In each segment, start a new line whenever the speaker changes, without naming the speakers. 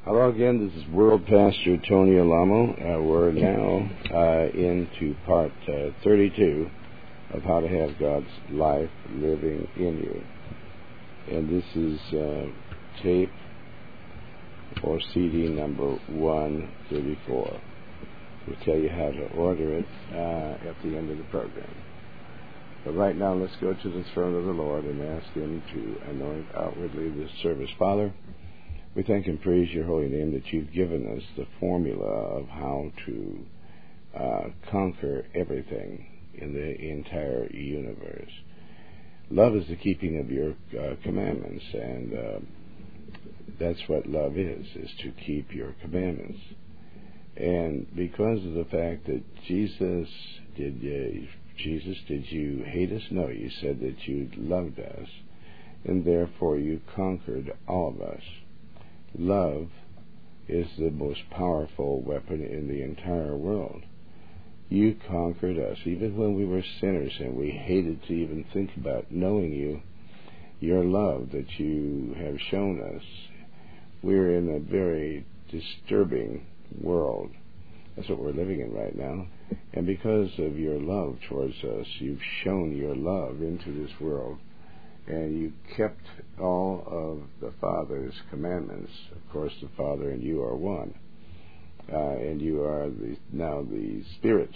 Hello again, this is World Pastor Tony Alamo. We're now into part 32 of How to Have God's Life Living in You. And this is tape or CD number 134. We'll tell you how to order it at the end of the program. But right now, let's go to the throne of the Lord and ask Him to anoint outwardly this service. Father, we thank and praise your holy name that you've given us the formula of how to conquer everything in the entire universe. Love is the keeping of your commandments, and that's what love is to keep your commandments. And because of the fact that Jesus, did you hate us? No, you said that you loved us, and therefore you conquered all of us. Love is the most powerful weapon in the entire world. You conquered us, even when we were sinners and we hated to even think about knowing you, your love that you have shown us. We're in a very disturbing world. That's what we're living in right now. And because of your love towards us, you've shown your love into this world. And you kept all of the Father's commandments. Of course, the Father and you are one. And you are now the Spirit,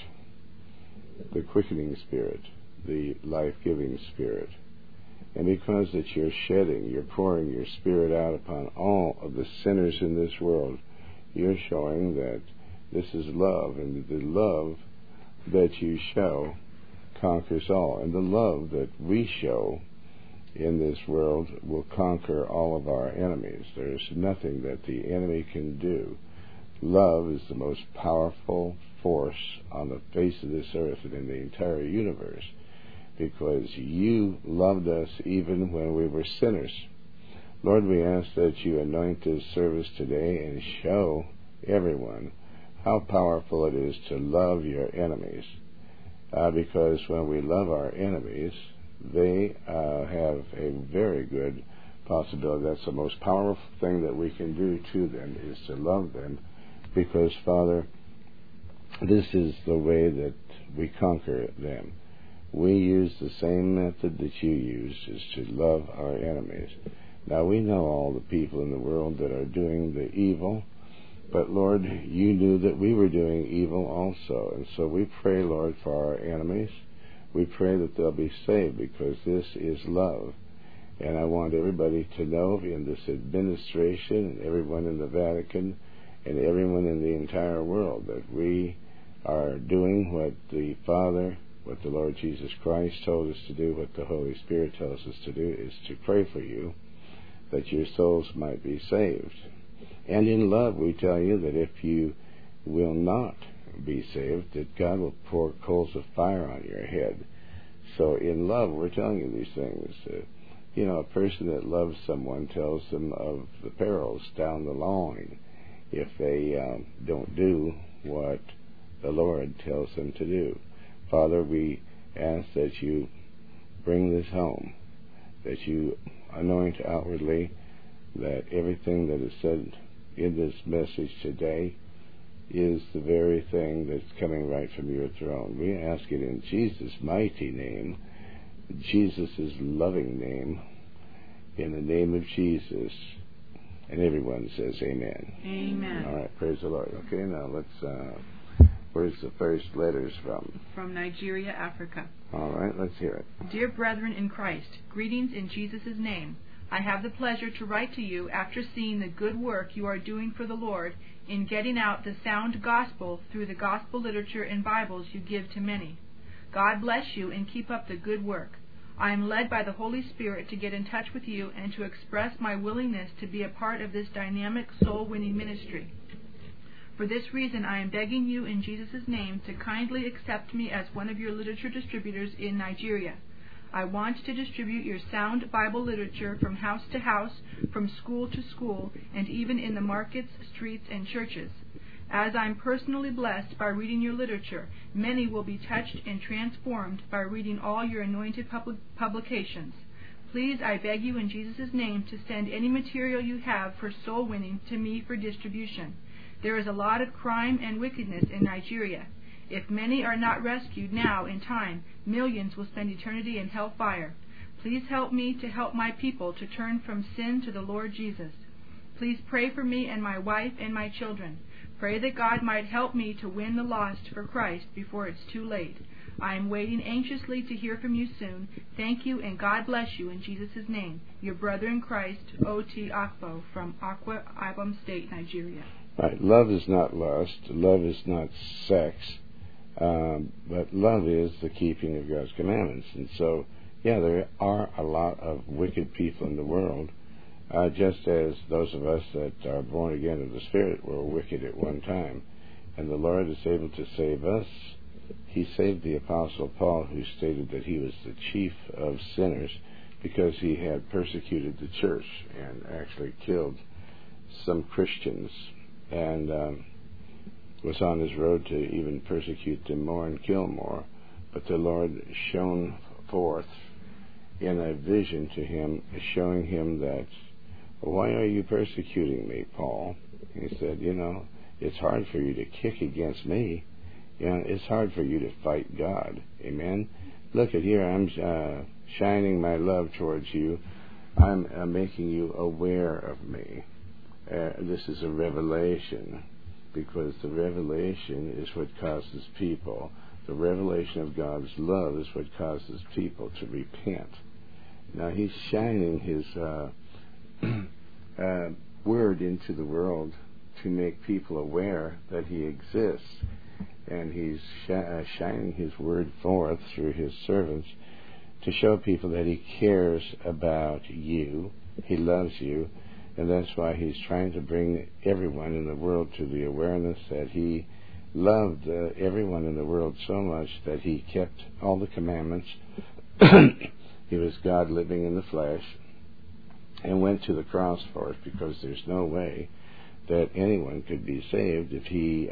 the quickening Spirit, the life-giving Spirit. And because that you're pouring your Spirit out upon all of the sinners in this world, you're showing that this is love, and the love that you show conquers all. And the love that we show in this world will conquer all of our enemies. There's nothing that the enemy can do. Love is the most powerful force on the face of this earth and in the entire universe, because you loved us even when we were sinners. Lord, we ask that you anoint this service today and show everyone how powerful it is to love your enemies, because when we love our enemies, they have a very good possibility. That's the most powerful thing that we can do to them, is to love them, because, Father, this is the way that we conquer them. We use the same method that you use, is to love our enemies. Now, we know all the people in the world that are doing the evil, but, Lord, you knew that we were doing evil also. And so we pray, Lord, for our enemies. We pray that they'll be saved, because this is love. And I want everybody to know in this administration, and everyone in the Vatican, and everyone in the entire world, that we are doing what the Father, what the Lord Jesus Christ told us to do, what the Holy Spirit tells us to do, is to pray for you, that your souls might be saved. And in love, we tell you that if you will not be saved, that God will pour coals of fire on your head. So in love, we're telling you these things. A person that loves someone tells them of the perils down the line if they don't do what the Lord tells them to do. Father, we ask that you bring this home, that you anoint outwardly, that everything that is said in this message today is the very thing that's coming right from your throne. We ask it in Jesus' mighty name, Jesus' loving name, in the name of Jesus. And everyone says amen.
Amen.
All right, praise the Lord. Okay, now let's, where's the first letters from?
From Nigeria, Africa.
All right, let's hear it.
Dear brethren in Christ, greetings in Jesus' name. I have the pleasure to write to you after seeing the good work you are doing for the Lord in getting out the sound gospel through the gospel literature and Bibles you give to many. God bless you and keep up the good work. I am led by the Holy Spirit to get in touch with you and to express my willingness to be a part of this dynamic soul-winning ministry. For this reason, I am begging you in Jesus' name to kindly accept me as one of your literature distributors in Nigeria. I want to distribute your sound Bible literature from house to house, from school to school, and even in the markets, streets, and churches. As I'm personally blessed by reading your literature, many will be touched and transformed by reading all your anointed publications. Please, I beg you in Jesus' name to send any material you have for soul winning to me for distribution. There is a lot of crime and wickedness in Nigeria. If many are not rescued now in time, millions will spend eternity in hellfire. Please help me to help my people to turn from sin to the Lord Jesus. Please pray for me and my wife and my children. Pray that God might help me to win the lost for Christ before it's too late. I am waiting anxiously to hear from you soon. Thank you, and God bless you in Jesus' name. Your brother in Christ, O.T. Akpo, from Akwa Ibom State, Nigeria.
Right. Love is not lust. Love is not sex. But love is the keeping of God's commandments. And so, yeah, there are a lot of wicked people in the world, just as those of us that are born again of the Spirit were wicked at one time. And the Lord is able to save us. He saved the Apostle Paul, who stated that he was the chief of sinners because he had persecuted the church and actually killed some Christians, and was on his road to even persecute them more and kill more. But the Lord shone forth in a vision to him, showing him that, why are you persecuting me, Paul? He said, it's hard for you to kick against me. It's hard for you to fight God. Amen? Look at here, I'm shining my love towards you. I'm making you aware of me. This is a revelation, because the revelation is what causes people. The revelation of God's love is what causes people to repent. Now, he's shining his word into the world to make people aware that he exists. And he's shining his word forth through his servants to show people that he cares about you. He loves you. And that's why he's trying to bring everyone in the world to the awareness that he loved everyone in the world so much that he kept all the commandments. He was God living in the flesh and went to the cross for us, because there's no way that anyone could be saved if he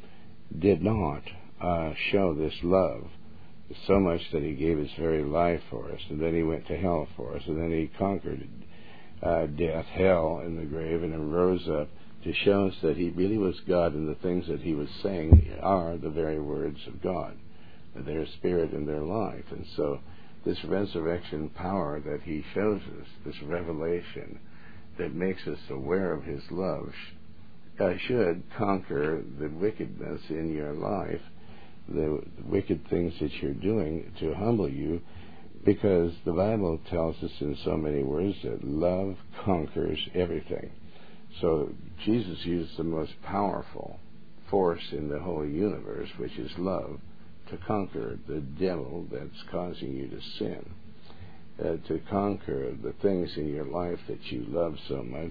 did not show this love so much that he gave his very life for us, and then he went to hell for us, and then he conquered death, hell, and the grave, and then rose up to show us that he really was God, and the things that he was saying are the very words of God, their spirit and their life. And so this resurrection power that he shows us, this revelation that makes us aware of his love, should conquer the wickedness in your life, the wicked things that you're doing, to humble you, because the Bible tells us in so many words that love conquers everything. So Jesus used the most powerful force in the whole universe, which is love, to conquer the devil that's causing you to sin, to conquer the things in your life that you love so much,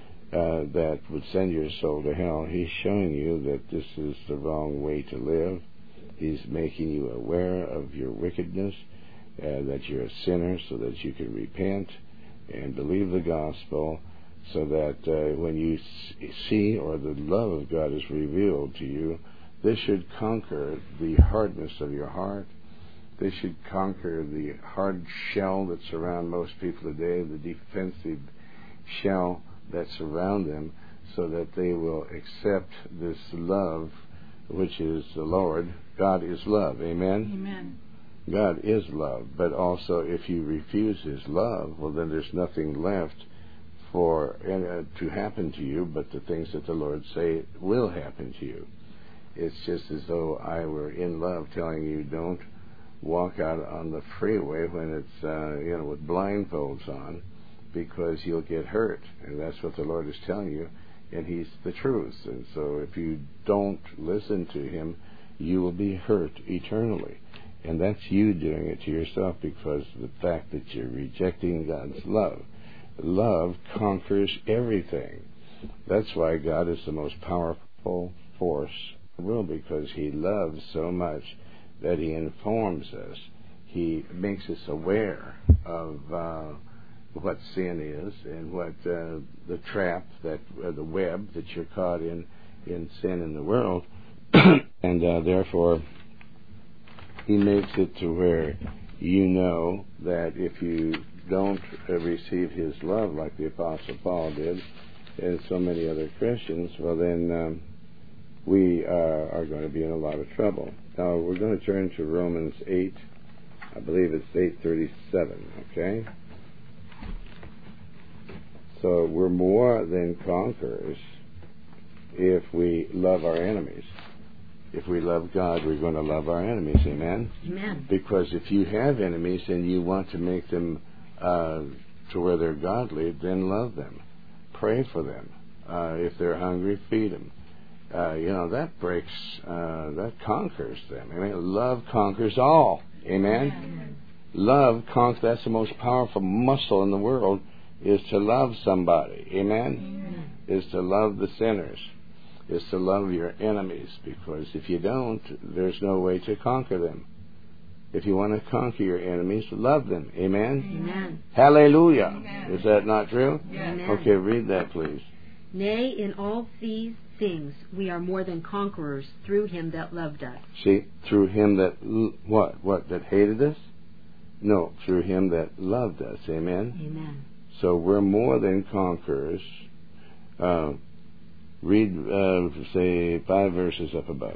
that would send your soul to hell. He's showing you that this is the wrong way to live. He's making you aware of your wickedness, that you're a sinner, so that you can repent and believe the gospel, so that when you see, or the love of God is revealed to you, this should conquer the hardness of your heart. This should conquer the hard shell that's around most people today, the defensive shell that's around them, so that they will accept this love, which is the Lord. God is love. Amen?
Amen.
God is love. But also, if you refuse his love, well, then there's nothing left for to happen to you but the things that the Lord say will happen to you. It's just as though I were in love telling you, don't walk out on the freeway when it's with blindfolds on, because you'll get hurt. And that's what the Lord is telling you, and he's the truth. And so if you don't listen to him, you will be hurt eternally. And that's you doing it to yourself, because of the fact that you're rejecting God's love. Love conquers everything. That's why God is the most powerful force in the world, because he loves so much that he informs us. He makes us aware of what sin is, and what the trap, that the web that you're caught in sin in the world. And therefore he makes it to where you know that if you don't receive his love like the Apostle Paul did and so many other Christians, well then we are going to be in a lot of trouble. Now we're going to turn to Romans 8. I believe it's 8:37, okay? So we're more than conquerors if we love our enemies. If we love God, we're going to love our enemies, amen?
Amen.
Because if you have enemies and you want to make them to where they're godly, then love them. Pray for them. If they're hungry, feed them. That that conquers them. I mean, love conquers all. Amen?
Amen.
Love conquers. That's the most powerful muscle in the world, is to love somebody. Amen? Is to love the sinners. Is to love your enemies. Because if you don't, there's no way to conquer them. If you want to conquer your enemies, love them. Amen?
Amen.
Hallelujah.
Amen.
Is that not true?
Yes.
Amen.
Okay, read that, please.
Nay, in all these things we are more than conquerors through him that loved us.
See, through him that, what, that hated us? No, through him that loved us. Amen?
Amen.
So we're more than conquerors. Read, say, 5 verses up above.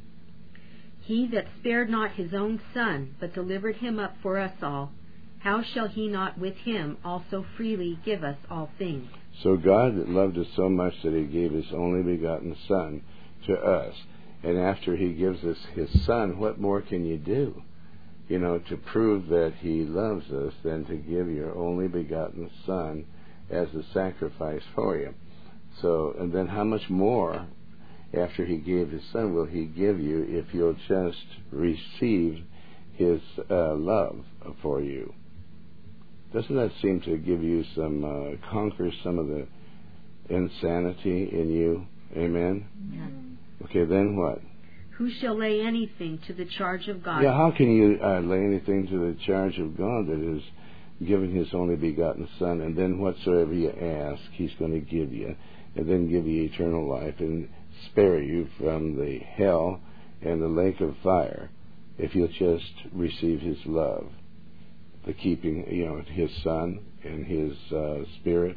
He that spared not his own Son, but delivered him up for us all, how shall he not with him also freely give us all things?
So God loved us so much that he gave his only begotten Son to us. And after he gives us his Son, what more can you do? To prove that he loves us than to give your only begotten Son as a sacrifice for you. So, and then how much more after he gave his Son will he give you if you'll just receive his love for you? Doesn't that seem to give you some, conquer some of the insanity in you? Amen?
Amen.
Okay, then what?
Who shall lay anything to the charge of God?
Yeah, how can you lay anything to the charge of God that has given his only begotten Son, and then whatsoever you ask, he's going to give you, and then give you eternal life and spare you from the hell and the lake of fire if you'll just receive his love, the keeping, his Son and his Spirit.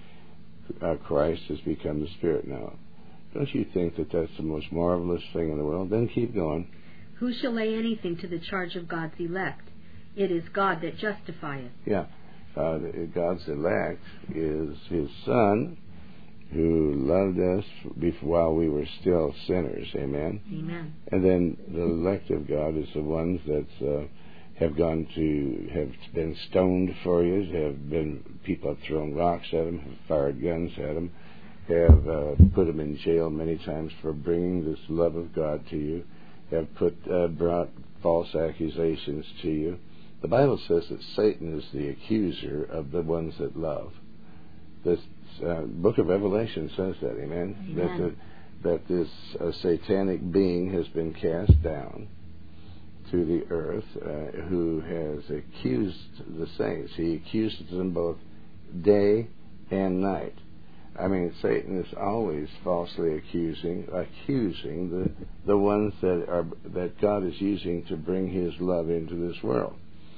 Christ has become the Spirit now. Don't you think that that's the most marvelous thing in the world? Then keep going.
Who shall lay anything to the charge of God's elect? It is God that justifieth.
Yeah. God's elect is his Son, who loved us while we were still sinners. Amen?
Amen.
And then the elect of God is the ones that have been stoned for you, people have thrown rocks at them, have fired guns at them, have put them in jail many times for bringing this love of God to you, have brought false accusations to you. The Bible says that Satan is the accuser of the ones that love. This book of Revelation says that, amen?
Amen.
That this satanic being has been cast down to the earth, who has accused the saints. He accuses them both day and night. I mean, Satan is always falsely accusing the ones that God is using to bring his love into this world.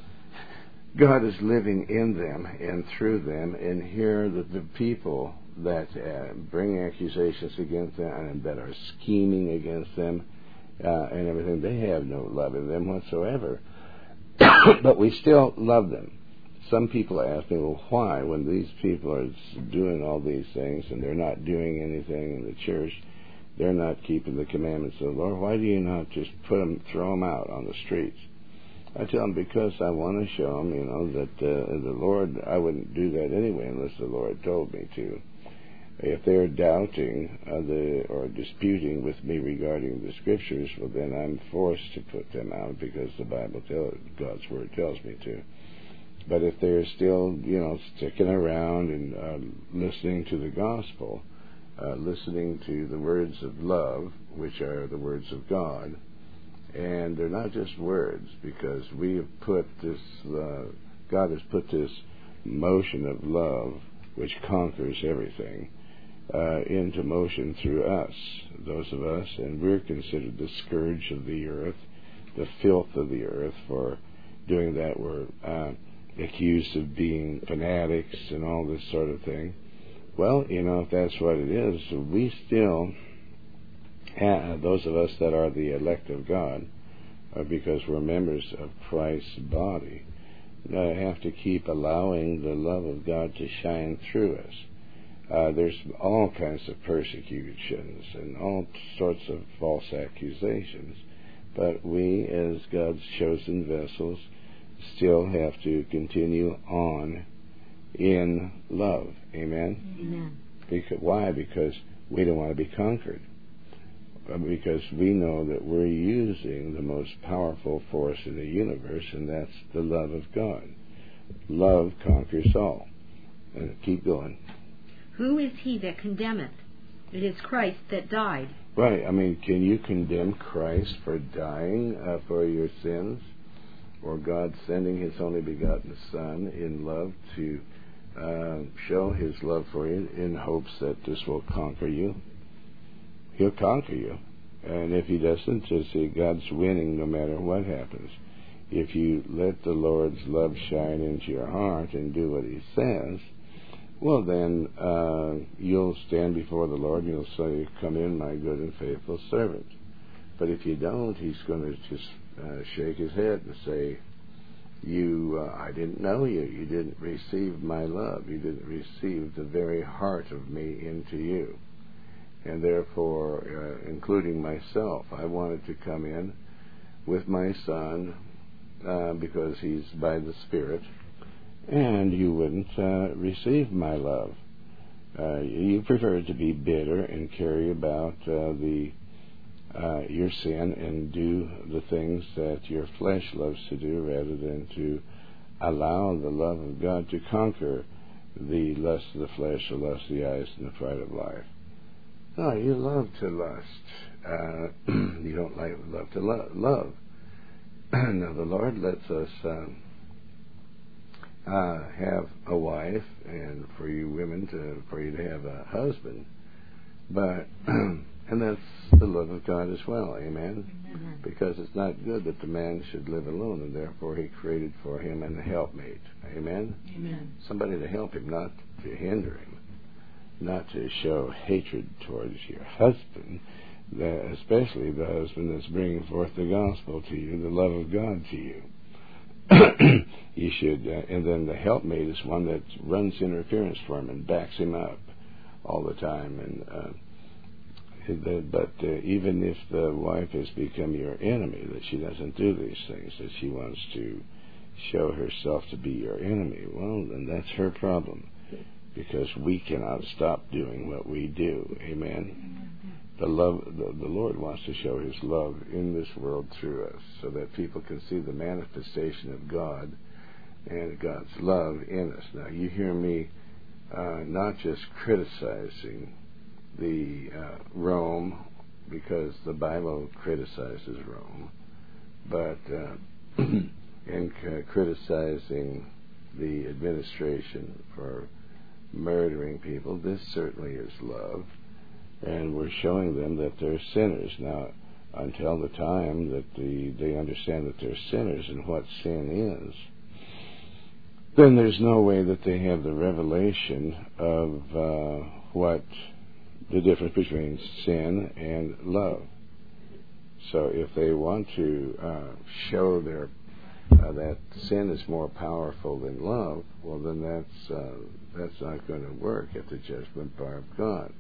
God is living in them and through them, and here the people that bring accusations against them and that are scheming against them and everything, they have no love in them whatsoever. But we still love them. Some people ask me, well, why, when these people are doing all these things and they're not doing anything in the church, they're not keeping the commandments of the Lord, why do you not just throw them out on the streets? I tell them, because I want to show them, that the Lord, I wouldn't do that anyway unless the Lord told me to. If they're doubting or disputing with me regarding the Scriptures, well, then I'm forced to put them out because the Bible, God's Word tells me to. But if they're still, sticking around and listening to the gospel, listening to the words of love, which are the words of God, and they're not just words, because we have put this, God has put this motion of love, which conquers everything, into motion through us, those of us, and we're considered the scourge of the earth, the filth of the earth, for doing that were accused of being fanatics and all this sort of thing. Well, if that's what it is, we still have, those of us that are the elect of God, because we're members of Christ's body, have to keep allowing the love of God to shine through us. There's all kinds of persecutions and all sorts of false accusations, but we, as God's chosen vessels, still have to continue on in love. Amen?
Amen.
Why? Because we don't want to be conquered. Because we know that we're using the most powerful force in the universe, and that's the love of God. Love conquers all. And keep going.
Who is he that condemneth? It is Christ that died.
Right. Can you condemn Christ for dying for your sins? Or God sending His only begotten Son in love to show His love for you in hopes that this will conquer you? He'll conquer you. And if He doesn't, just see, God's winning no matter what happens. If you let the Lord's love shine into your heart and do what He says, well then you'll stand before the Lord and He'll say, "Come in, my good and faithful servant." But if you don't, He's going to just shake His head and say, I didn't know you. You didn't receive my love. You didn't receive the very heart of me into you. And therefore, including myself, I wanted to come in with my Son because He's by the Spirit, and you wouldn't receive my love. You preferred to be bitter and carry about your sin and do the things that your flesh loves to do rather than to allow the love of God to conquer the lust of the flesh, the lust of the eyes, and the pride of life. No, you love to lust. You don't love to love. Now, the Lord lets us have a wife, and for you women, for you to have a husband. But and that's the love of God as well, amen?
Mm-hmm.
Because it's not good that the man should live alone, and therefore He created for him a helpmate, amen?
Amen.
Somebody to help him, not to hinder him, not to show hatred towards your husband, especially the husband that's bringing forth the gospel to you, the love of God to you. You should, and then the helpmate is one that runs interference for him and backs him up all the time, and but even if the wife has become your enemy, that she doesn't do these things, that she wants to show herself to be your enemy, well, then that's her problem, because we cannot stop doing what we do. Amen? The Lord wants to show His love in this world through us, so that people can see the manifestation of God and God's love in us. Now, you hear me not just criticizing the Rome, because the Bible criticizes Rome, but in criticizing the administration for murdering people. This certainly is love, and we're showing them that they're sinners. Now, until the time that they understand that they're sinners and what sin is, then there's no way that they have the revelation of what the difference between sin and love. So if they want to show their that sin is more powerful than love, well, then that's not going to work at the judgment bar of God.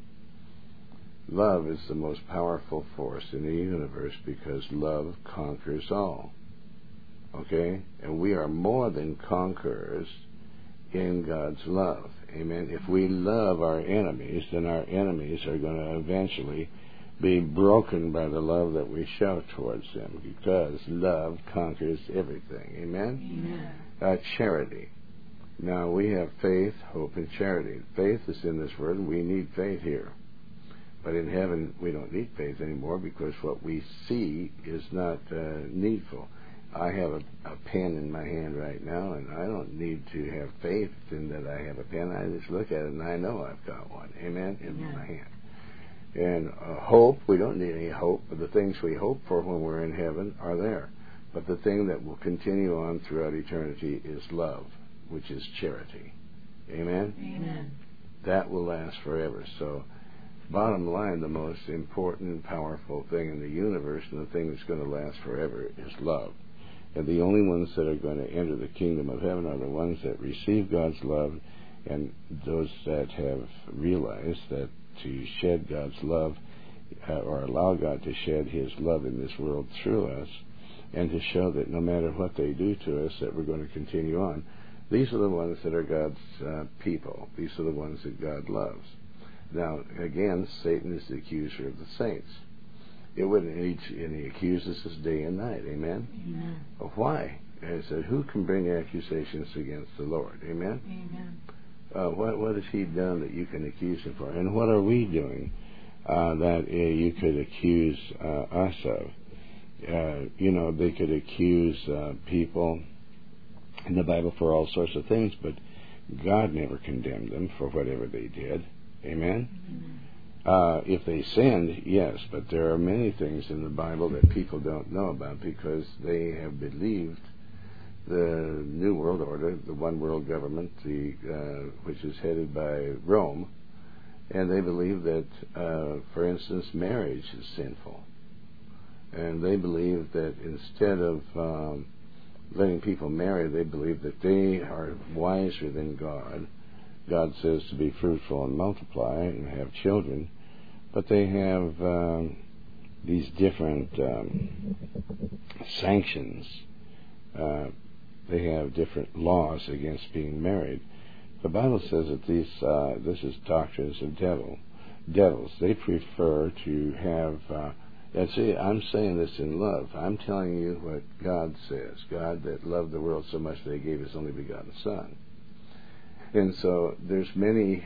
Love is the most powerful force in the universe, because love conquers all. Okay? And we are more than conquerors in God's love. Amen? If we love our enemies, then our enemies are going to eventually be broken by the love that we show towards them, because love conquers everything. Amen?
Amen.
Charity. Now, we have faith, hope, and charity. Faith is in this world. We need faith here. But in heaven, we don't need faith anymore, because what we see is not needful. I have a pen in my hand right now, and I don't need to have faith in that I have a pen. I just look at it, and I know I've got one. Amen? In my hand. And hope, we don't need any hope, but the things we hope for when we're in heaven are there. But the thing that will continue on throughout eternity is love, which is charity. Amen?
Amen.
That will last forever. So, bottom line, the most important and powerful thing in the universe and the thing that's going to last forever is love. And the only ones that are going to enter the kingdom of heaven are the ones that receive God's love, and those that have realized that to shed God's love or allow God to shed His love in this world through us, and to show that no matter what they do to us, that we're going to continue on. These are the ones that are God's people. These are the ones that God loves. Now, again, Satan is the accuser of the saints. It wouldn't, and he accuses us day and night. Amen?
Amen.
Why? And he said, who can bring accusations against the Lord? Amen?
Amen.
What has he done that you can accuse him for? And what are we doing that you could accuse us of? They could accuse people in the Bible for all sorts of things, but God never condemned them for whatever they did. Amen?
Amen.
If they sinned, yes, but there are many things in the Bible that people don't know about because they have believed the New World Order, the one world government, which is headed by Rome, and they believe that, for instance, marriage is sinful. And they believe that instead of letting people marry, they believe that they are wiser than God. God says to be fruitful and multiply and have children, but they have these different sanctions. They have different laws against being married. The Bible says that this is doctrines of devils. They prefer to have... And see, I'm saying this in love. I'm telling you what God says. God that loved the world so much that He gave His only begotten Son. And so there's many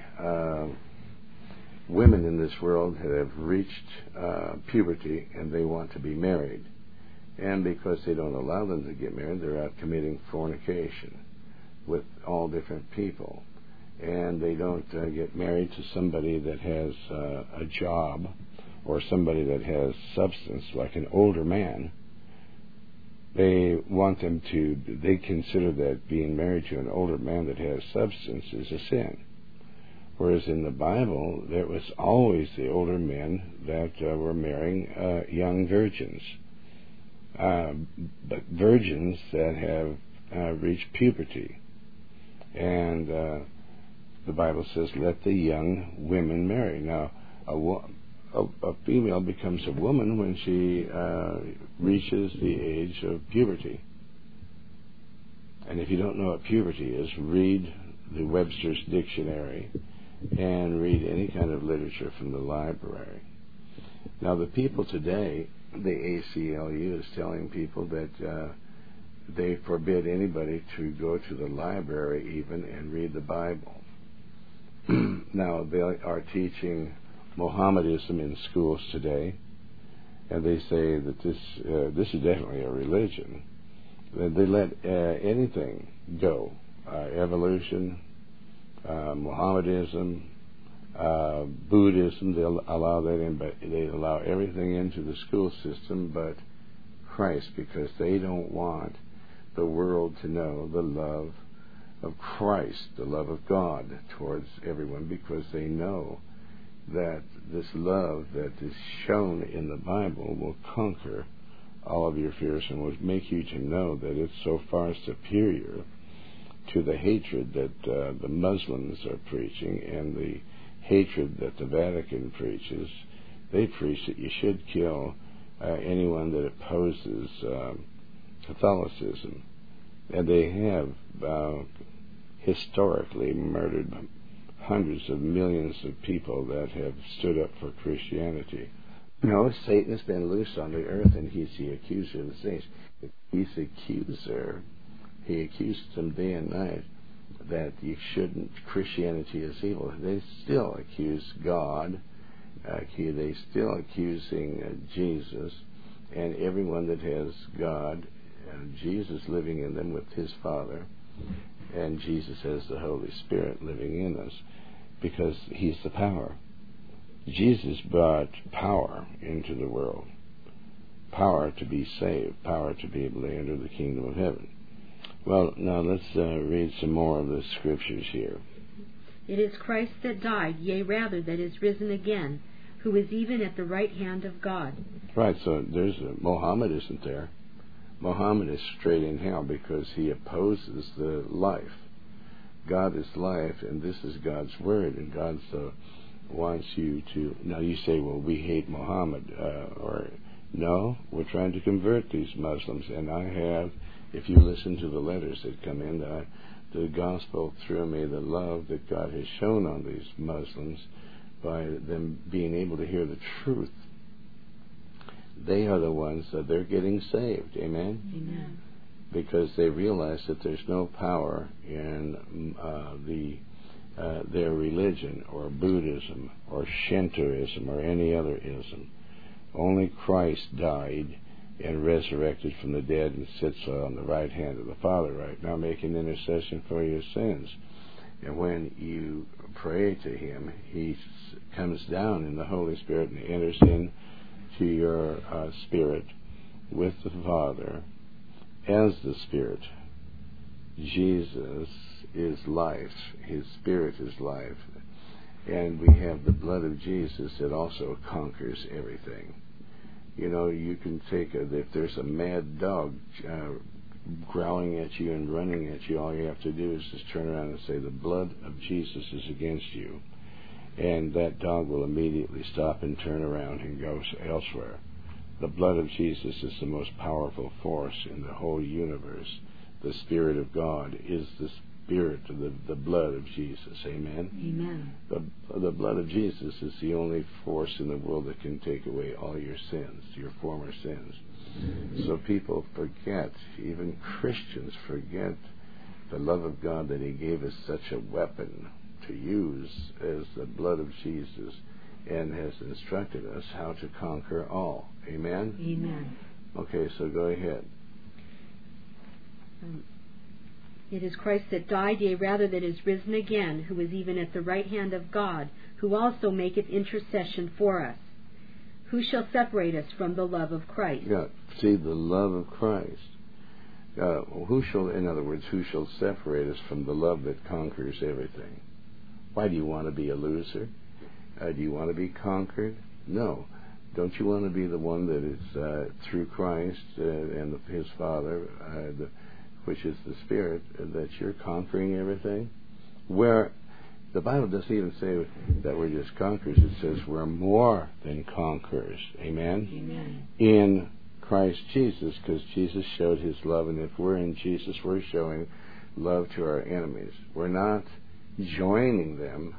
women in this world that have reached puberty and they want to be married. And because they don't allow them to get married, they're out committing fornication with all different people. And they don't get married to somebody that has a job or somebody that has substance, like an older man. They consider that being married to an older man that has substance is a sin. Whereas in the Bible, there was always the older men that were marrying young virgins. But virgins that have reached puberty. And the Bible says, let the young women marry. Now, a female becomes a woman when she reaches the age of puberty. And if you don't know what puberty is, read the Webster's Dictionary and read any kind of literature from the library. Now, the people today, the ACLU is telling people that they forbid anybody to go to the library even and read the Bible. Now, they are teaching Mohammedanism in schools today, and they say that this is definitely a religion. They let anything go. Evolution, Mohammedanism, Buddhism, they'll allow that in, but they allow everything into the school system but Christ, because they don't want the world to know the love of Christ, the love of God towards everyone, because they know that this love that is shown in the Bible will conquer all of your fears and will make you to know that it's so far superior to the hatred that the Muslims are preaching and the hatred that the Vatican preaches. They preach that you should kill anyone that opposes Catholicism. And they have historically murdered hundreds of millions of people that have stood up for Christianity. No, Satan has been loosed on the earth, and he's the accuser of the saints. He's the accuser. He accuses them day and night that you shouldn't, Christianity is evil. They still accuse God. They still accusing Jesus and everyone that has God and Jesus living in them with His Father, and Jesus has the Holy Spirit living in us, because He's the power. Jesus brought power into the world. power to be saved, power to be able to enter the kingdom of heaven. Well, now let's read some more of the scriptures here.
It is Christ that died, yea, rather, that is risen again, who is even at the right hand of God.
Right, so there's Muhammad isn't there. Muhammad is straight in hell because he opposes the life. God is life, and this is God's word, and God wants you to... Now you say, well, we hate Muhammad, or... No, we're trying to convert these Muslims, and I have, if you listen to the letters that come in, the gospel through me, the love that God has shown on these Muslims by them being able to hear the truth. They are the ones that they're getting saved. Amen?
Amen.
Because they realize that there's no power in their religion or Buddhism or Shintoism or any other ism. Only Christ died and resurrected from the dead and sits on the right hand of the Father right now, making intercession for your sins. And when you pray to Him, He comes down in the Holy Spirit and enters into your spirit with the Father as the Spirit. Jesus is life. His Spirit is life. And we have the blood of Jesus that also conquers everything. You know, you can take if there's a mad dog growling at you and running at you, all you have to do is just turn around and say, the blood of Jesus is against you. And that dog will immediately stop and turn around and go elsewhere. The blood of Jesus is the most powerful force in the whole universe. The Spirit of God is the Spirit of the blood of Jesus. Amen?
Amen.
The blood of Jesus is the only force in the world that can take away all your sins, your former sins. So people forget, even Christians forget the love of God, that He gave us such a weapon to use as the blood of Jesus, and has instructed us how to conquer all. Amen?
Amen.
Okay, so go ahead.
It is Christ that died, yea, rather, that is risen again, who is even at the right hand of God, who also maketh intercession for us. Who shall separate us from the love of Christ?
Yeah, see, the love of Christ. Who shall separate us from the love that conquers everything? Why do you want to be a loser? Do you want to be conquered? No. Don't you want to be the one that is through Christ and His Father, which is the Spirit, that you're conquering everything? Where the Bible doesn't even say that we're just conquerors. It says we're more than conquerors. Amen?
Amen.
In Christ Jesus, because Jesus showed His love, and if we're in Jesus, we're showing love to our enemies. We're not joining them,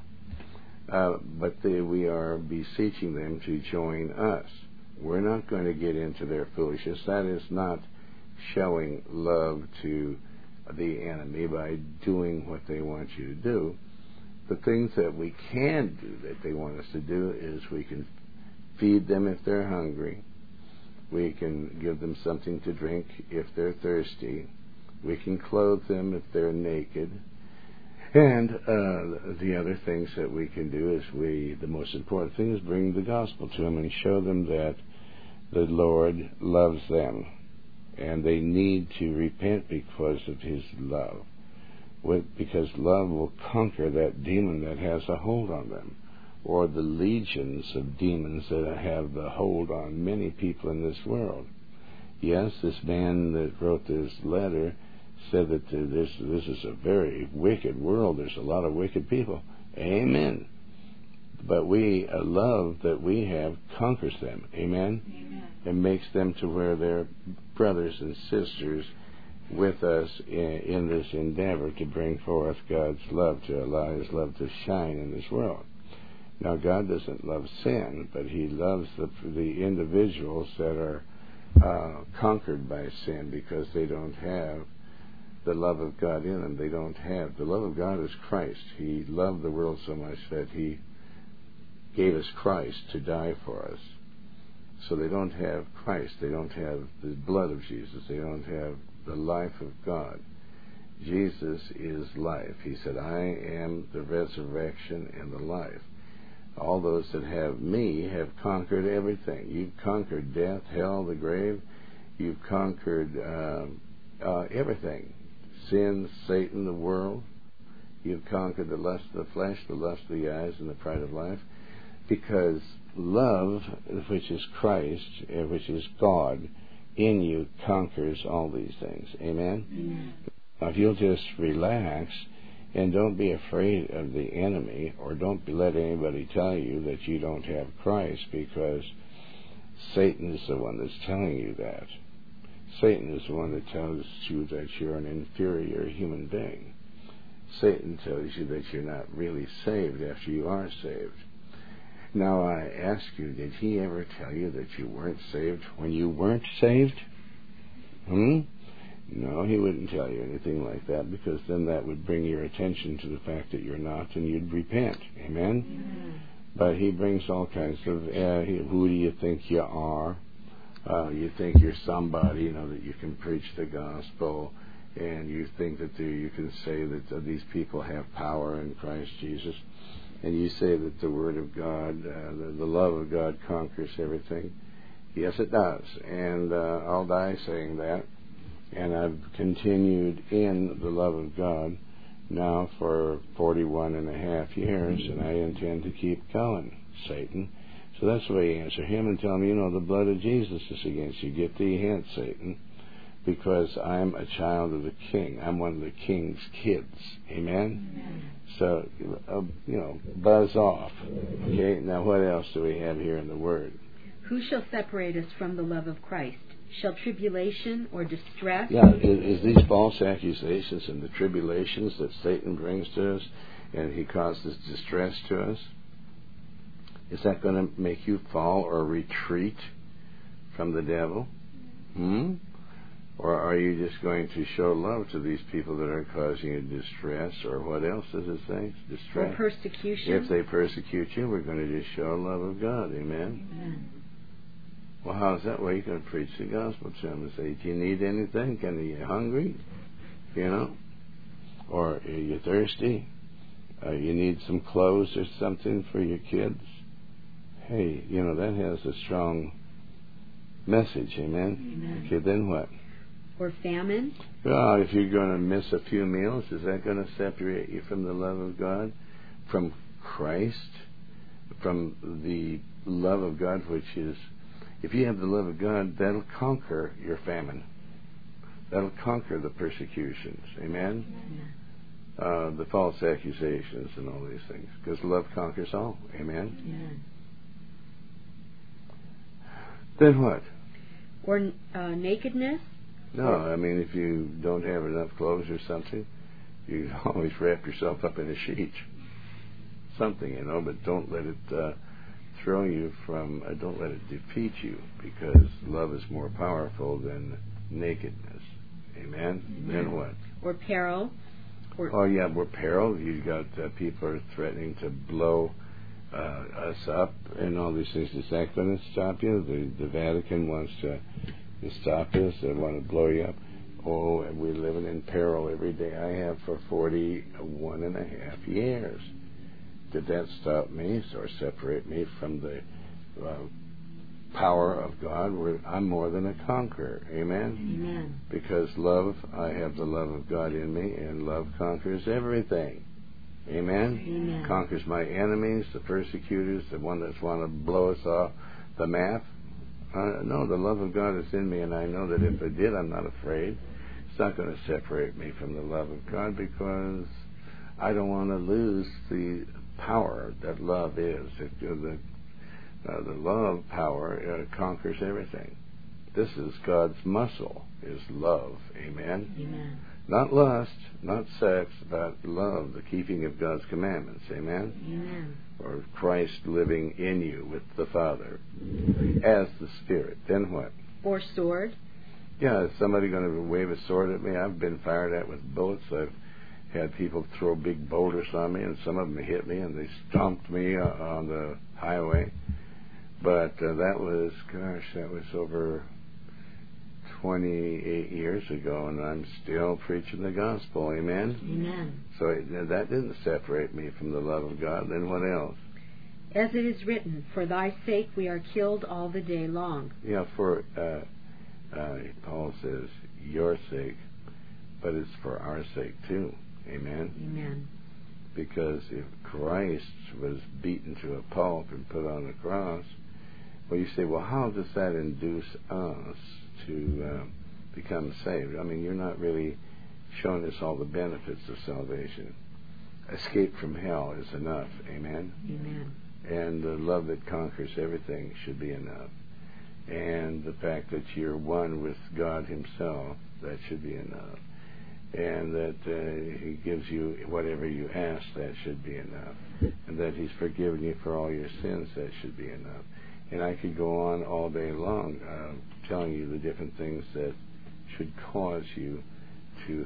but we are beseeching them to join us. We're not going to get into their foolishness. That is not showing love to the enemy by doing what they want you to do. The things that we can do that they want us to do is we can feed them if they're hungry. We can give them something to drink if they're thirsty. We can clothe them if they're naked. And the other things that we can do is the most important thing is bring the gospel to them and show them that the Lord loves them. And they need to repent because of His love. Because love will conquer that demon that has a hold on them, or the legions of demons that have the hold on many people in this world. Yes, this man that wrote this letter said that this is a very wicked world. There's a lot of wicked people. Amen. But love that we have conquers them. Amen?
Amen.
And makes them to where they're brothers and sisters with us in this endeavor to bring forth God's love, to allow His love to shine in this world. Now, God doesn't love sin, but He loves the individuals that are conquered by sin because they don't have the love of God in them. They don't have... The love of God is Christ. He loved the world so much that He gave us Christ to die for us. So they don't have Christ. They don't have the blood of Jesus. They don't have the life of God. Jesus is life. He said, I am the resurrection and the life. All those that have me have conquered everything. You've conquered death, hell, the grave. You've conquered everything. Sin, Satan, the world. You've conquered the lust of the flesh, the lust of the eyes, and the pride of life. Because love, which is Christ, which is God, in you conquers all these things. Amen?
Amen.
Now, if you'll just relax and don't be afraid of the enemy, or don't let anybody tell you that you don't have Christ, because Satan is the one that's telling you that. Satan is the one that tells you that you're an inferior human being. Satan tells you that you're not really saved after you are saved. Now, I ask you, did he ever tell you that you weren't saved when you weren't saved? No, he wouldn't tell you anything like that, because then that would bring your attention to the fact that you're not, and you'd repent. Amen?
Amen.
But he brings all kinds of, who do you think you are? You think you're somebody, that you can preach the gospel, and you think that you can say that these people have power in Christ Jesus, and you say that the Word of God, the love of God conquers everything. Yes, it does, and I'll die saying that, and I've continued in the love of God now for 41 and a half years, and I intend to keep going, Satan. So that's the way you answer him and tell him, the blood of Jesus is against you. Get thee hence, Satan, because I'm a child of the King. I'm one of the King's kids. Amen?
Amen.
So, buzz off. Okay, now what else do we have here in the Word?
Who shall separate us from the love of Christ? Shall tribulation or distress?
Yeah, is these false accusations and the tribulations that Satan brings to us, and he causes distress to us, is that going to make you fall or retreat from the devil? Or are you just going to show love to these people that are causing you distress? Or what else does it say? Distress.
Or persecution.
If they persecute you, we're going to just show love of God. Amen?
Amen.
Well, how's that way you can preach the gospel to them and say, do you need anything? Are you hungry? Or are you thirsty? You need some clothes or something for your kids? Hey, that has a strong message. Amen?
Amen.
Okay, then what?
Or famine?
Well, if you're going to miss a few meals, is that going to separate you from the love of God? From Christ? From the love of God, which is, if you have the love of God, that'll conquer your famine. That'll conquer the persecutions. Amen? The false accusations and all these things. Because love conquers all. Amen?
Amen.
Then what?
Or nakedness?
No, I mean, if you don't have enough clothes or something, you always wrap yourself up in a sheet. Something, but don't let it throw you from, don't let it defeat you, because love is more powerful than nakedness. Amen? Then what?
Or peril?
We're peril. You've got people are threatening to blow us up and all these things. Is that going to stop you? The Vatican wants to stop us. They want to blow you up. Oh, and we're living in peril every day. I have for 41 and a half years. Did that stop me or separate me from the power of God? I'm more than a conqueror. Amen?
Amen.
Because love, I have the love of God in me, and love conquers everything. Amen?
Amen.
Conquers my enemies, the persecutors, the one that's want to blow us off the map. No, the love of God is in me, and I know that if it did, I'm not afraid. It's not going to separate me from the love of God, because I don't want to lose the power that love is. The love power conquers everything. This is God's muscle, is love. Amen?
Amen.
Not lust, not sex, but love, the keeping of God's commandments. Amen?
Amen.
Or Christ living in you with the Father as the Spirit. Then what?
Or sword?
Yeah, is somebody going to wave a sword at me? I've been fired at with bullets. I've had people throw big boulders on me, and some of them hit me, and they stomped me on the highway. But that was over 28 years ago, and I'm still preaching the gospel. Amen?
Amen.
So that didn't separate me from the love of God. Then what else?
As it is written, for thy sake we are killed all the day long.
Yeah, for Paul says your sake, but it's for our sake too. Amen?
Amen.
Because if Christ was beaten to a pulp and put on the cross, well, you say, well, how does that induce us to become saved? I mean, you're not really showing us all the benefits of salvation. Escape from hell is enough. Amen?
Amen.
And the love that conquers everything should be enough. And the fact that you're one with God himself, that should be enough. And that he gives you whatever you ask, that should be enough. And that he's forgiven you for all your sins, that should be enough. And I could go on all day long telling you the different things that should cause you to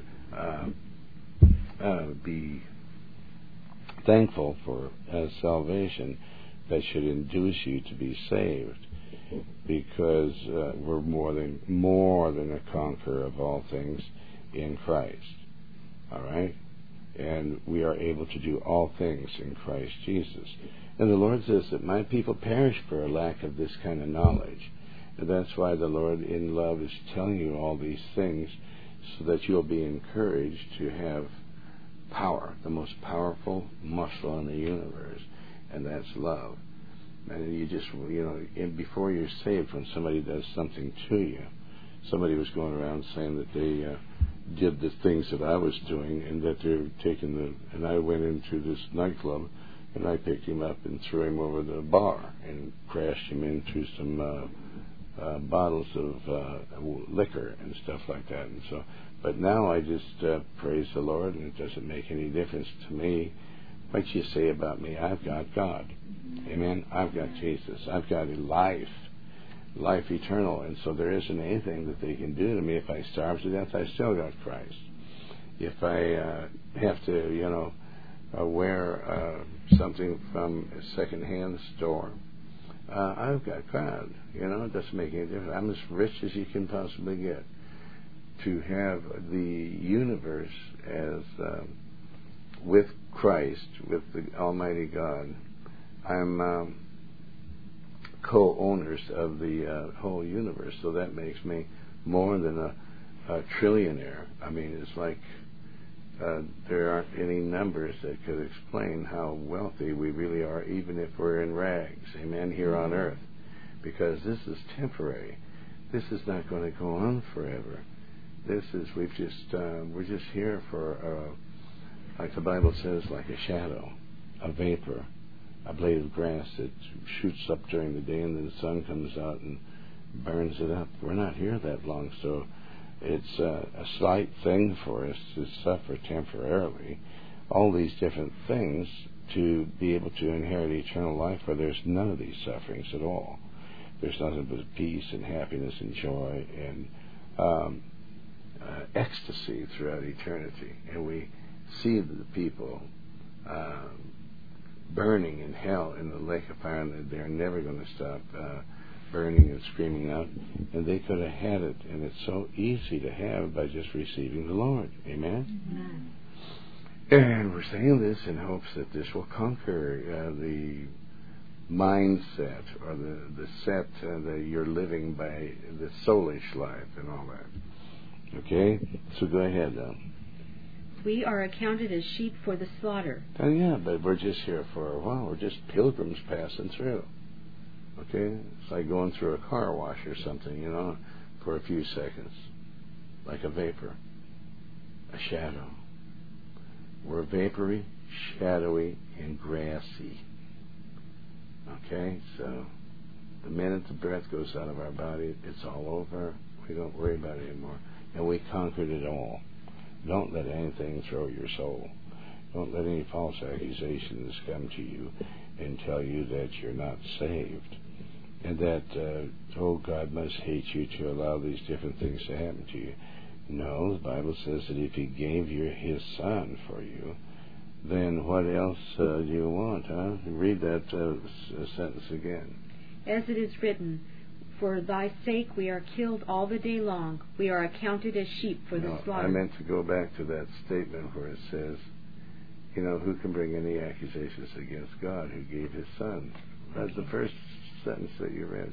be thankful for salvation, that should induce you to be saved, because we're more than a conqueror of all things in Christ. All right? And we are able to do all things in Christ Jesus. And the Lord says that my people perish for a lack of this kind of knowledge. And that's why the Lord in love is telling you all these things, so that you'll be encouraged to have power, the most powerful muscle in the universe, and that's love. And you just, before you're saved, when somebody does something to you, somebody was going around saying that they did the things that I was doing, and that they're taking and I went into this nightclub, and I picked him up and threw him over the bar and crashed him into some bottles of liquor and stuff like that. And so, but now I just praise the Lord, and it doesn't make any difference to me what you say about me. I've got God. Amen. I've got Jesus. I've got life eternal. And so there isn't anything that they can do to me. If I starve to death, I still got Christ. If I have to, wear something from a second-hand store, I've got God. It doesn't make any difference. I'm as rich as you can possibly get. To have the universe as with Christ, with the Almighty God, I'm co-owners of the whole universe. So that makes me more than a trillionaire. I mean, it's like there aren't any numbers that could explain how wealthy we really are, even if we're in rags, amen, here on earth. Because this is temporary. This is not going to go on forever. We're just here for, like the Bible says, like a shadow, a vapor, a blade of grass that shoots up during the day, and then the sun comes out and burns it up. We're not here that long, so it's a slight thing for us to suffer temporarily. All these different things to be able to inherit eternal life, where there's none of these sufferings at all. There's nothing but peace and happiness and joy and ecstasy throughout eternity. And we see the people burning in hell in the lake of fire, and they're never going to stop burning and screaming out. And they could have had it, and it's so easy to have by just receiving the Lord. Amen?
Amen.
And we're saying this in hopes that this will conquer the mindset, or the set that you're living by, the soulish life and all that. Okay? So go ahead.
We are accounted as sheep for the slaughter.
Yeah, but we're just here for a while. We're just pilgrims passing through. Okay? It's like going through a car wash or something, for a few seconds. Like a vapor. A shadow. We're vapory, shadowy, and grassy. Okay? So the minute the breath goes out of our body, it's all over. We don't worry about it anymore. And we conquered it all. Don't let anything throw your soul. Don't let any false accusations come to you and tell you that you're not saved. And that, God must hate you to allow these different things to happen to you. No, the Bible says that if he gave you his son for you, then what else do you want, huh? Read that sentence again.
As it is written, for thy sake we are killed all the day long. We are accounted as sheep for the slaughter.
I meant to go back to that statement where it says, You know, who can bring any accusations against God who gave his Son? That's the first sentence that you read.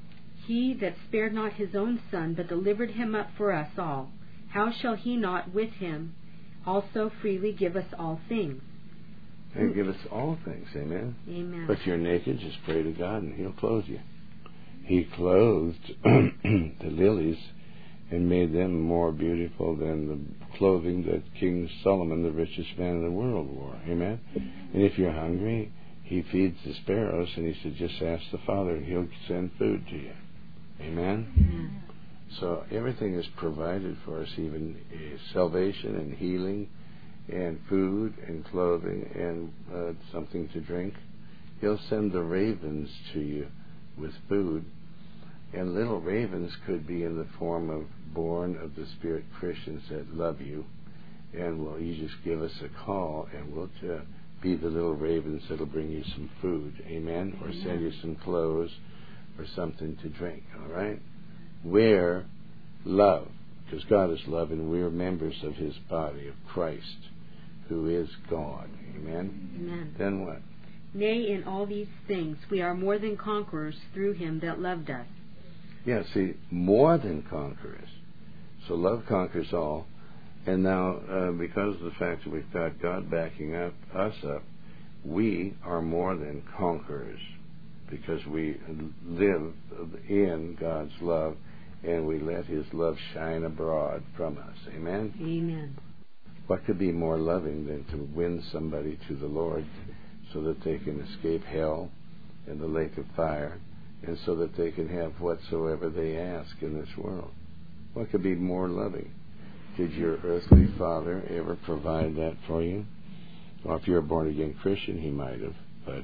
He that spared not his own Son, but delivered him up for us all, how shall he not with him also freely give us all things?
And give us all things, amen?
Amen.
But if you're naked, just pray to God and he'll clothe you. He clothed the lilies and made them more beautiful than the clothing that King Solomon, the richest man in the world, wore. Amen? And if you're hungry, he feeds the sparrows, and he said, just ask the Father, and he'll send food to you. Amen?
Amen.
So everything is provided for us, even salvation and healing and food and clothing and something to drink. He'll send the ravens to you with food. And little ravens could be in the form of born of the Spirit Christians that love you. And well, you just give us a call, and we'll be the little ravens that'll bring you some food. Amen? Or send you some clothes or something to drink. All right? We're love, because God is love, and we're members of his body of Christ, who is God. Amen?
Amen.
Then what?
Nay, in all these things we are more than conquerors through him that loved us.
Yeah, see, more than conquerors. So love conquers all. And now, because of the fact that we've got God backing us up, we are more than conquerors, because we live in God's love, and we let his love shine abroad from us. Amen?
Amen.
What could be more loving than to win somebody to the Lord so that they can escape hell and the lake of fire, and so that they can have whatsoever they ask in this world? What could be more loving? Did your earthly father ever provide that for you? Well, if you're a born-again Christian, he might have. But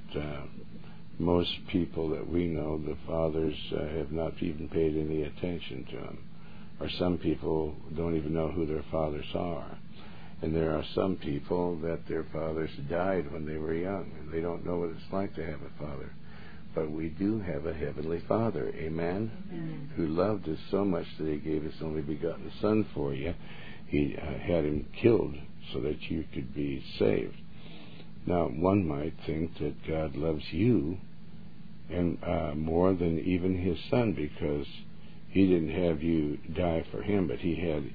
most people that we know, the fathers have not even paid any attention to them. Or some people don't even know who their fathers are. And there are some people that their fathers died when they were young, and they don't know what it's like to have a father. But we do have a heavenly Father, amen?
Amen.
Who loved us so much that he gave his only begotten Son for you. He had him killed so that you could be saved. Now, one might think that God loves you and more than even his Son, because he didn't have you die for him, but he had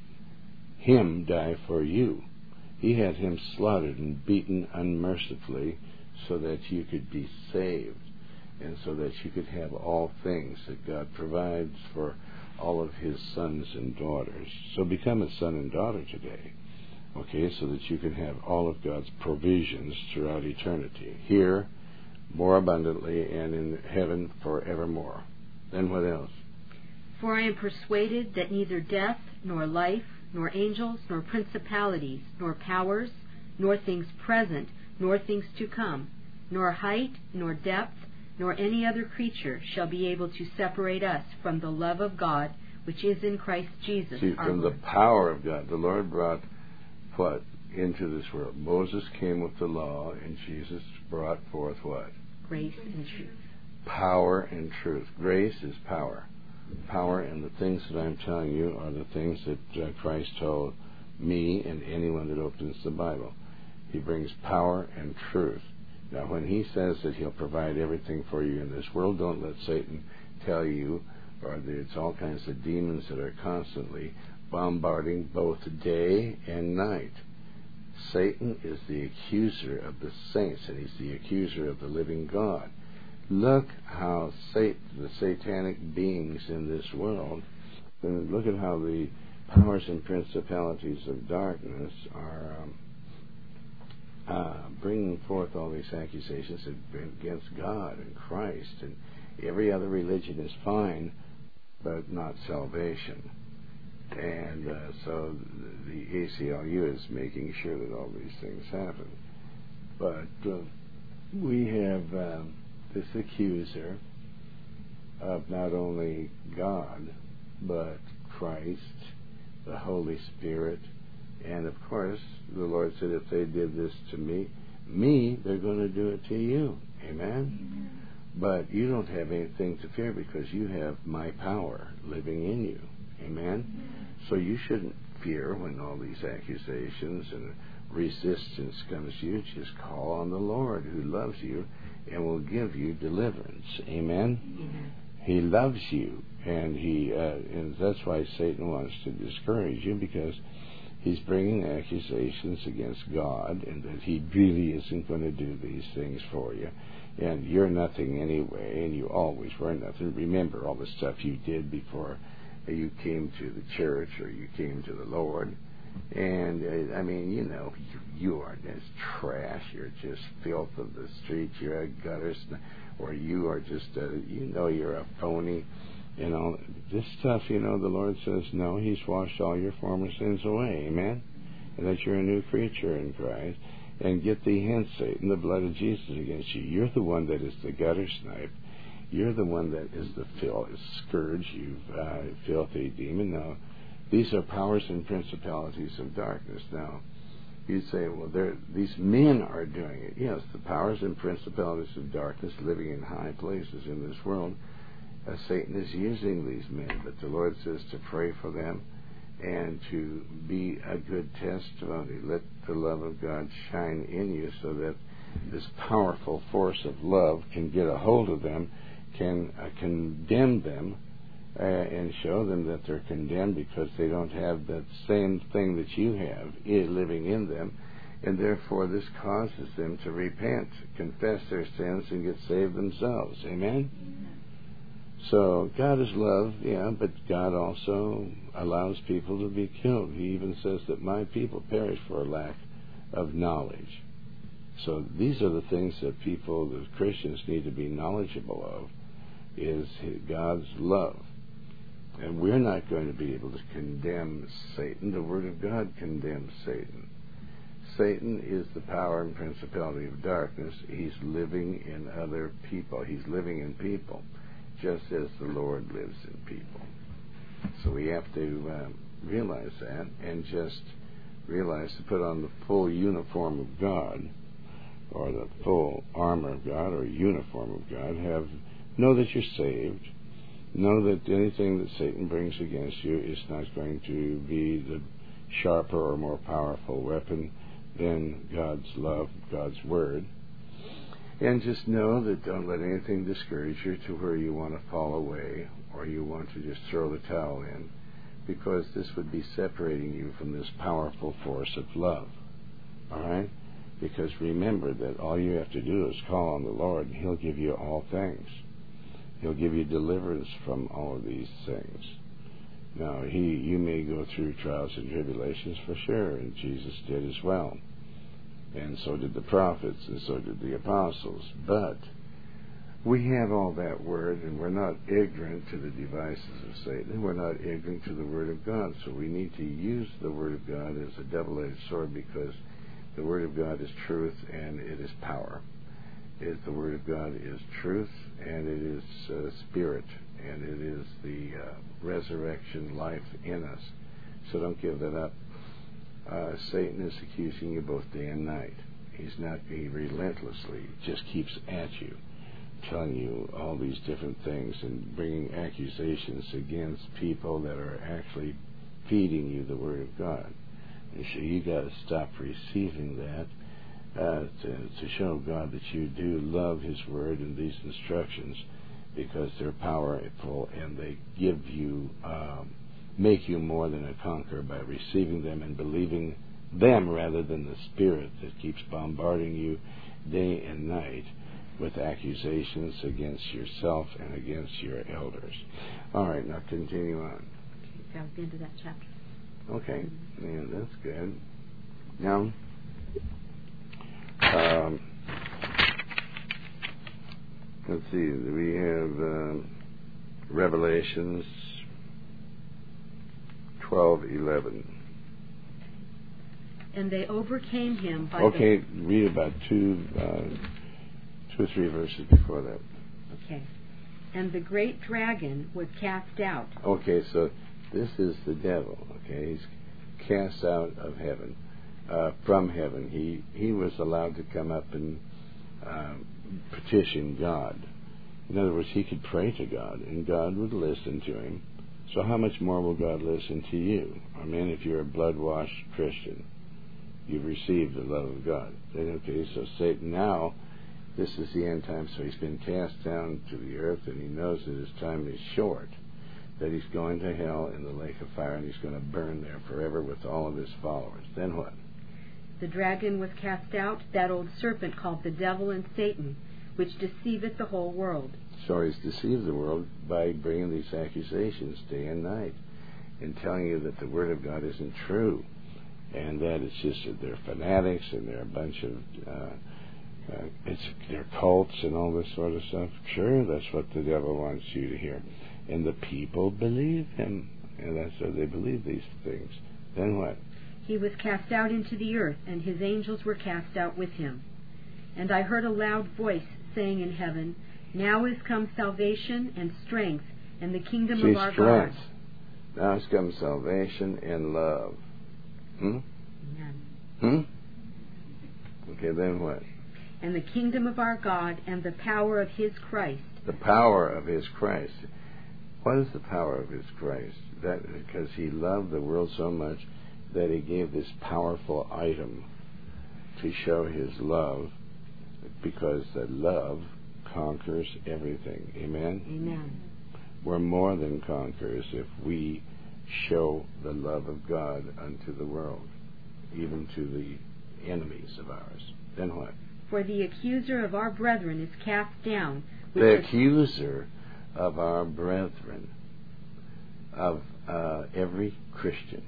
him die for you. He had him slaughtered and beaten unmercifully so that you could be saved, and so that you could have all things that God provides for all of his sons and daughters. So become a son and daughter today, okay, so that you can have all of God's provisions throughout eternity, here, more abundantly, and in heaven forevermore. Then what else?
For I am persuaded that neither death, nor life, nor angels, nor principalities, nor powers, nor things present, nor things to come, nor height, nor depth, nor any other creature shall be able to separate us from the love of God, which is in Christ Jesus.
See,
our
from
Lord.
the power of God, the Lord brought what into this world? Moses came with the law, and Jesus brought forth what?
Grace and truth.
Power and truth. Grace is power. Power, and the things that I'm telling you are the things that Christ told me and anyone that opens the Bible. He brings power and truth. Now, when he says that he'll provide everything for you in this world, don't let Satan tell you, or there's all kinds of demons that are constantly bombarding both day and night. Satan is the accuser of the saints, and he's the accuser of the living God. Look how the satanic beings in this world, and look at how the powers and principalities of darkness are bringing forth all these accusations against God and Christ, and every other religion is fine, but not salvation. And so the ACLU is making sure that all these things happen. But we have this accuser of not only God, but Christ, the Holy Spirit, and of course, the Lord said, if they did this to me, they're going to do it to you. Amen? Amen. But you don't have anything to fear, because you have my power living in you. Amen? So you shouldn't fear when all these accusations and resistance comes to you, just call on the Lord who loves you and will give you deliverance. Amen?
Amen.
He loves you, and and that's why Satan wants to discourage you, because he's bringing accusations against God and that he really isn't going to do these things for you. And you're nothing anyway, and you always were nothing. Remember all the stuff you did before you came to the church or you came to the Lord. And, I mean, you are just trash. You're just filth of the streets. You're a gutter, or you are just, you're a phony. This stuff, the Lord says, no, He's washed all your former sins away. Amen? And that you're a new creature in Christ. And get thee hence, Satan, the blood of Jesus against you. You're the one that is the gutter snipe. You're the one that is the scourge, you filthy demon. Now, these are powers and principalities of darkness. Now, you say, well, these men are doing it. Yes, the powers and principalities of darkness living in high places in this world. Satan is using these men, but the Lord says to pray for them and to be a good testimony. Let the love of God shine in you so that this powerful force of love can get a hold of them, can condemn them, and show them that they're condemned because they don't have that same thing that you have living in them. And therefore this causes them to repent, confess their sins, and get saved themselves. Amen? So God is love, but God also allows people to be killed. He even says that my people perish for a lack of knowledge. So these are the things that people, the Christians, need to be knowledgeable of, is God's love. And we're not going to be able to condemn Satan. The Word of God condemns Satan. Satan is the power and principality of darkness. He's living in other people. He's living in people, just as the Lord lives in people. So we have to realize that, and just realize to put on the full uniform of God, or the full armor of God, or uniform of God. Know that you're saved. Know that anything that Satan brings against you is not going to be the sharper or more powerful weapon than God's love, God's Word. And just know that don't let anything discourage you to where you want to fall away or you want to just throw the towel in, because this would be separating you from this powerful force of love. All right? Because remember that all you have to do is call on the Lord, and He'll give you all things. He'll give you deliverance from all of these things. Now, you may go through trials and tribulations for sure, and Jesus did as well. And so did the prophets, and so did the apostles. But we have all that Word, and we're not ignorant to the devices of Satan. We're not ignorant to the Word of God. So we need to use the Word of God as a double-edged sword, because the Word of God is truth and it is power. The Word of God is truth, and it is spirit, and it is the resurrection life in us. So don't give that up. Satan is accusing you both day and night. He relentlessly just keeps at you, telling you all these different things and bringing accusations against people that are actually feeding you the Word of God. And so you got to stop receiving that. To show God that you do love His Word and these instructions, because they're powerful and they give you, make you more than a conqueror by receiving them and believing them rather than the spirit that keeps bombarding you day and night with accusations against yourself and against your elders. All right, now continue on.
That was the end of that chapter.
Okay, yeah, that's good. Now, let's see, we have Revelations 12:11.
And they overcame him by
read about two or three verses before that.
Okay. And the great dragon was cast out.
Okay, so this is the devil, okay? He's cast out of heaven. From heaven. He was allowed to come up and petition God. In other words, he could pray to God, and God would listen to him. So how much more will God listen to you? I mean, if you're a blood-washed Christian, you've received the love of God. Then, okay, so Satan now, this is the end time, so he's been cast down to the earth, and he knows that his time is short, that he's going to hell in the lake of fire, and he's going to burn there forever with all of his followers. Then what?
The dragon was cast out, that old serpent called the devil and Satan, which deceiveth the whole world.
So he's deceived the world by bringing these accusations day and night and telling you that the Word of God isn't true, and that it's just that they're fanatics and they're a bunch of they're cults and all this sort of stuff. Sure, that's what the devil wants you to hear. And the people believe him, and that's how they believe these things. Then what?
He was cast out into the earth, and his angels were cast out with him. And I heard a loud voice saying in heaven, Now is come salvation and strength, and the kingdom of our God.
Now has come salvation and love. Okay, then what?
And the kingdom of our God, and the power of his Christ.
The power of his Christ. What is the power of his Christ? That because he loved the world so much that he gave this powerful item to show his love, because the love conquers everything. Amen?
Amen.
We're more than conquerors if we show the love of God unto the world, even to the enemies of ours. Then what?
For the accuser of our brethren is cast down.
The accuser of our brethren, of every Christian.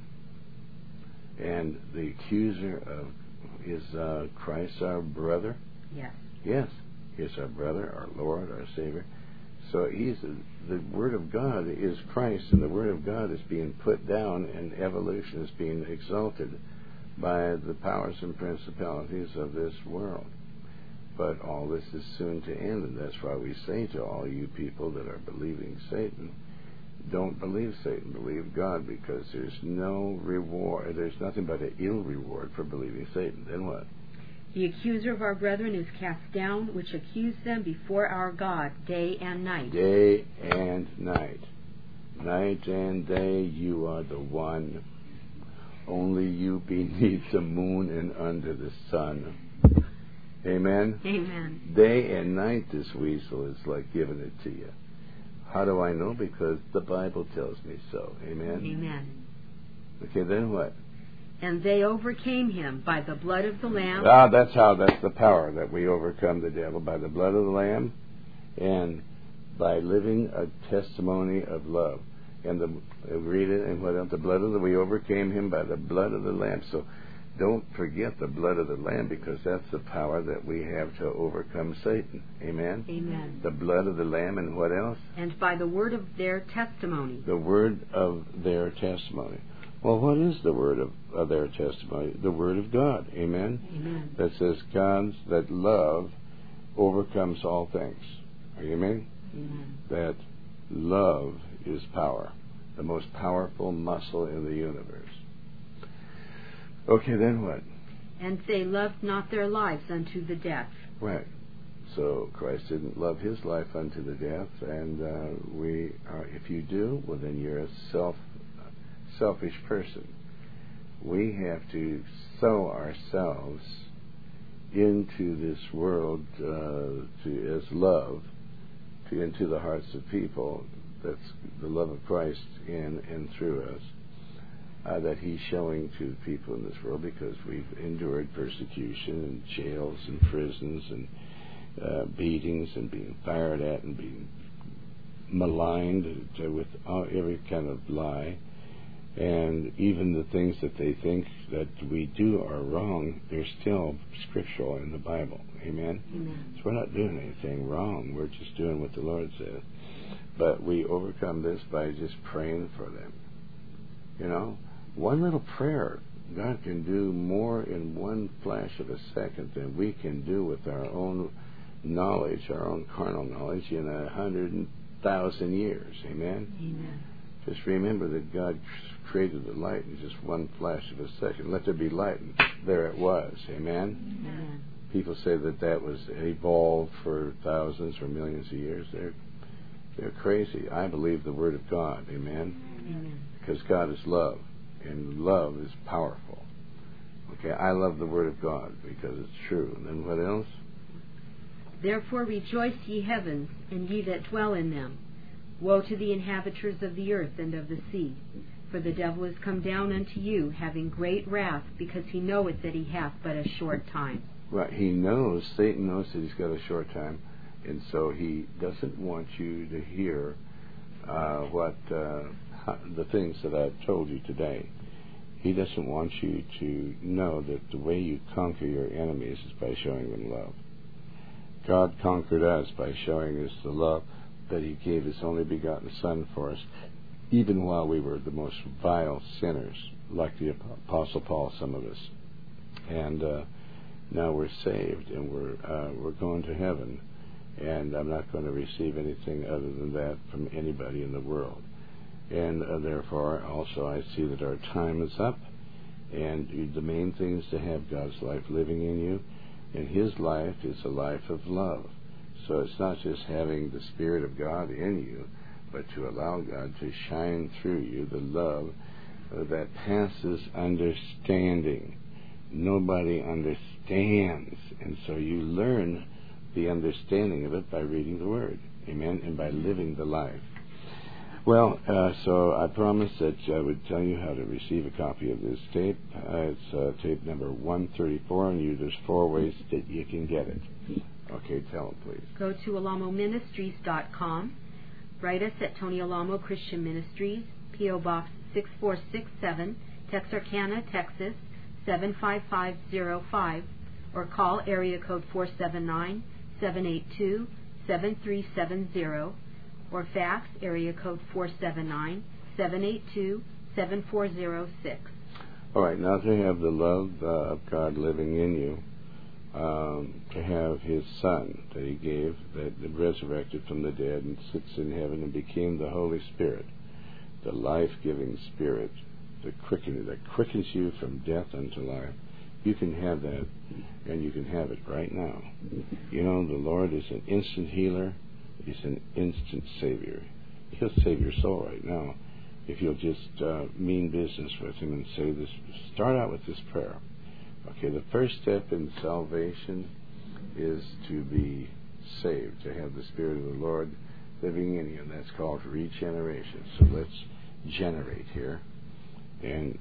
And the accuser of, is Christ our brother?
Yes.
Yes. He's our brother, our Lord, our Savior. So the Word of God is Christ, and the Word of God is being put down, and evolution is being exalted by the powers and principalities of this world. But all this is soon to end, and that's why we say to all you people that are believing Satan, don't believe Satan, believe God, because there's no reward, there's nothing but an ill reward for believing Satan. Then what?
The accuser of our brethren is cast down, which accused them before our God day and night.
Day and night. Night and day, you are the one. Only you beneath the moon and under the sun. Amen?
Amen.
Day and night, this weasel is like giving it to you. How do I know? Because the Bible tells me so. Amen?
Amen.
Okay, then what?
And they overcame him by the blood of the Lamb.
That's the power that we overcome the devil, by the blood of the Lamb and by living a testimony of love. And read it, and what else? We overcame him by the blood of the Lamb. So don't forget the blood of the Lamb, because that's the power that we have to overcome Satan. Amen?
Amen.
The blood of the Lamb, and what else?
And by the word of their testimony.
The word of their testimony. Well, what is the word of their testimony? The Word of God. Amen?
Amen.
That says that love overcomes all things. Are you amen?
Amen.
That love is power. The most powerful muscle in the universe. Okay, then what?
And they loved not their lives unto the death.
Right. So Christ didn't love his life unto the death, and if you do, well, then you're a selfish person. We have to sow ourselves into this world as love, into the hearts of people. That's the love of Christ in and through us, that he's showing to the people in this world, because we've endured persecution and jails and prisons and beatings and being fired at and being maligned with every kind of lie. And even the things that they think that we do are wrong, they're still scriptural in the Bible. Amen?
Amen.
So we're not doing anything wrong. We're just doing what the Lord says. But we overcome this by just praying for them. You know, one little prayer, God can do more in one flash of a second than we can do with our own knowledge, our own carnal knowledge, in 100,000 years. Amen?
Amen. Just
remember that God created the light in just one flash of a second. Let there be light, and there it was. Amen?
Amen.
People say that was evolved for thousands or millions of years. They're crazy. I believe the Word of God. Amen?
Amen.
Because God is love, and love is powerful. Okay, I love the Word of God because it's true. And then what else?
Therefore rejoice, ye heavens, and ye that dwell in them. Woe to the inhabitants of the earth and of the sea. For the devil is come down unto you, having great wrath, because he knoweth that he hath but a short time.
Right, he knows, Satan knows that he's got a short time, and so he doesn't want you to hear the things that I've told you today. He doesn't want you to know that the way you conquer your enemies is by showing them love. God conquered us by showing us the love that He gave His only begotten Son for us, even while we were the most vile sinners, like the Apostle Paul, some of us. And now we're saved, and we're going to heaven. And I'm not going to receive anything other than that from anybody in the world. And therefore, also, I see that our time is up. And the main thing is to have God's life living in you. And His life is a life of love. So it's not just having the Spirit of God in you, but to allow God to shine through you the love that passes understanding. Nobody understands. And so you learn the understanding of it by reading the Word. Amen? And by living the life. Well, so I promised that I would tell you how to receive a copy of this tape. It's tape number 134, and there's 4 ways that you can get it. Okay, tell them, please.
Go to alamoministries.com. Write us at Tony Alamo Christian Ministries, P.O. Box 6467, Texarkana, Texas 75505, or call area code 479-782-7370, or fax area code 479-782-7406.
All right, now to have the love of God living in you, to have His Son that He gave, that resurrected from the dead and sits in heaven and became the Holy Spirit, the life-giving Spirit, that quickens you from death unto life. You can have that, and you can have it right now. You know, the Lord is an instant healer. He's an instant Savior. He'll save your soul right now if you'll just mean business with Him and say this. Start out with this prayer. Okay, the first step in salvation is to be saved, to have the Spirit of the Lord living in you, and that's called regeneration. So let's generate here and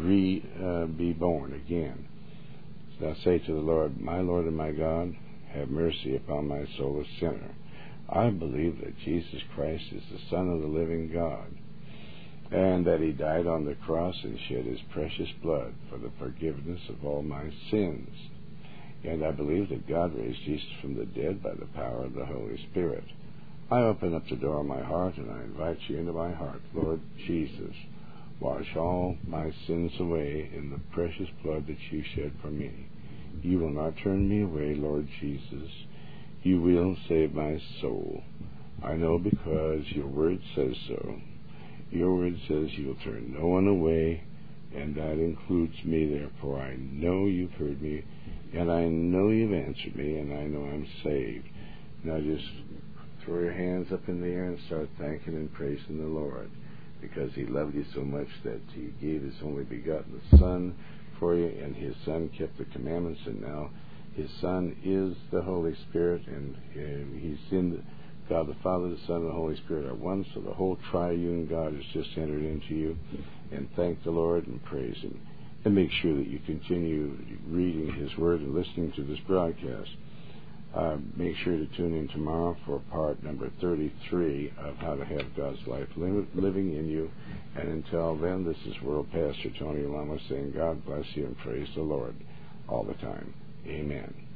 be born again. So I say to the Lord, my Lord and my God, have mercy upon my soul, a sinner. I believe that Jesus Christ is the Son of the living God, and that He died on the cross and shed His precious blood for the forgiveness of all my sins. And I believe that God raised Jesus from the dead by the power of the Holy Spirit. I open up the door of my heart and I invite you into my heart. Lord Jesus, wash all my sins away in the precious blood that You shed for me. You will not turn me away, Lord Jesus. You will save my soul. I know because Your Word says so. Your Word says You'll turn no one away, and that includes me. Therefore, I know You've heard me, and I know You've answered me, and I know I'm saved. Now just throw your hands up in the air and start thanking and praising the Lord, because He loved you so much that He gave His only begotten Son for you, and His Son kept the commandments, and now His Son is the Holy Spirit, and He's in God the Father, the Son, and the Holy Spirit are one, so the whole triune God has just entered into you. And thank the Lord and praise Him. And make sure that you continue reading His Word and listening to this broadcast. Make sure to tune in tomorrow for part number 33 of How to Have God's Life Living in You. And until then, this is World Pastor Tony Alamo saying God bless you and praise the Lord all the time. Amen.